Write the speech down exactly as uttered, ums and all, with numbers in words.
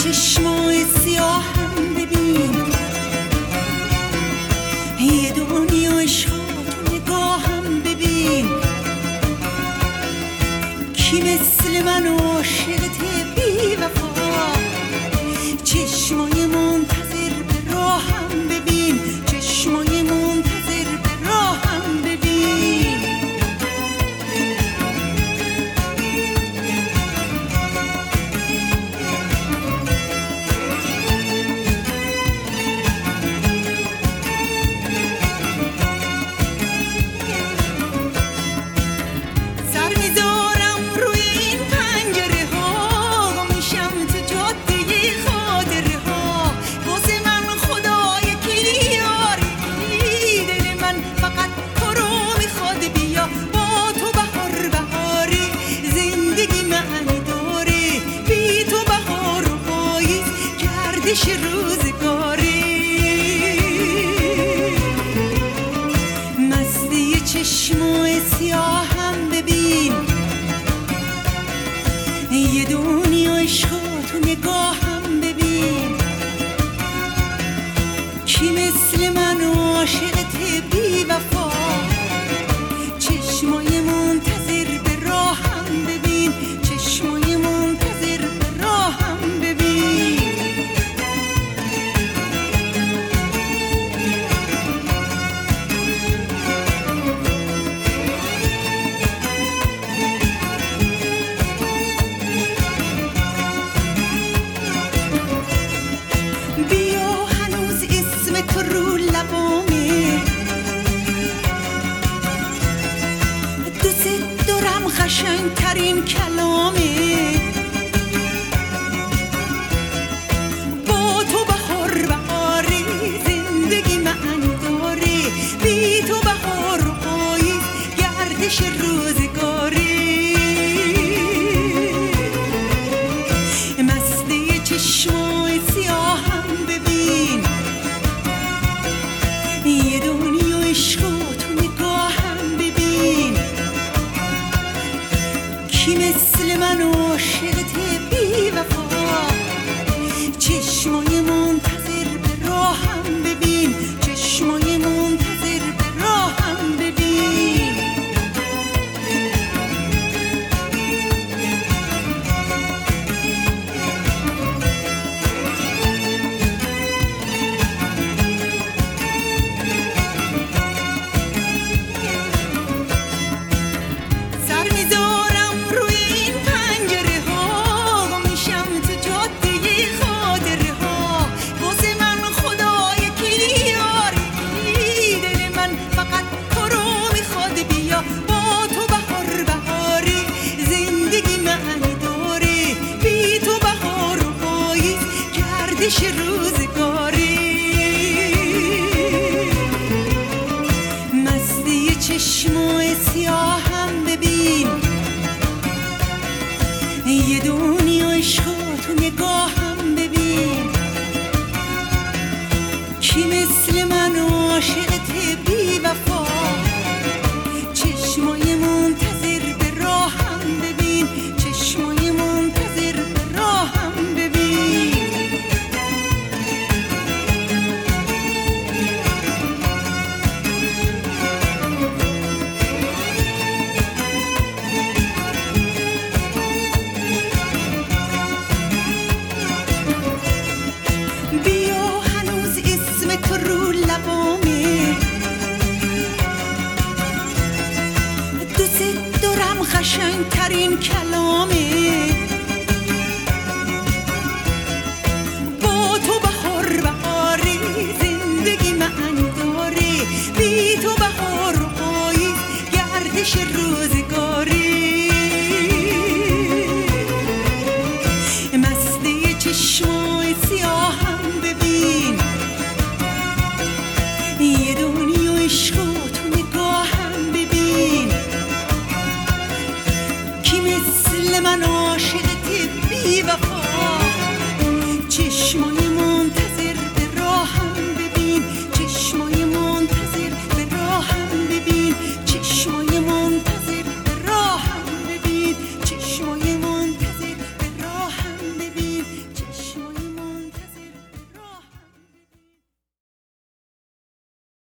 چشمای سیاهم ببین، یه دنیا عشق تو نگاهم ببین. کی مثل من عاشقته بی وفا؟ چشمای منتظر به راهم ببین، چشمای منتظر به راهم ببین. سر میذارم روی این پنجره ها، گم میشم تو جاده خاطره ها. واسه من خدا یکی یاری، دل من فقط تو رو میخواد. بیا با تو بهار بهاری، زندگی معنی داره. بی تو بهار و پاییز، گردش روزگاری. مستی چشمای سیاهم ببین، یه دنیا عشق تو نگاهم ببین. کی مثل من عاشقته بی وفا؟ چشمای منتظر به راهم ببین، چشمای منتظر به راهم ببین. بیا هنوز اسم تو رو لبامه، دوست دارم قشنگ ترین کلامه. با تو بهار بهاری، زندگی معنی داره. بی تو بهار و پاییز، گردش روزگاری. مستی چشمای سیاهم ببین، یه دنیا عشق تو نگاهم ببین. کی مثل من عاشقته بی وفا؟ چشمای منتظر به راهم ببین، چشمای منتظر به راهم ببین. سر میذارم روی این پنجره ها، گم میشم تو جاده خاطره ها. واسه من خدا یکی یاری، دل من فقط تو رو میخواد. بیا با تو بهار بهاری، زندگی معنی داره. بی تو بهار و پاییز، گردش روز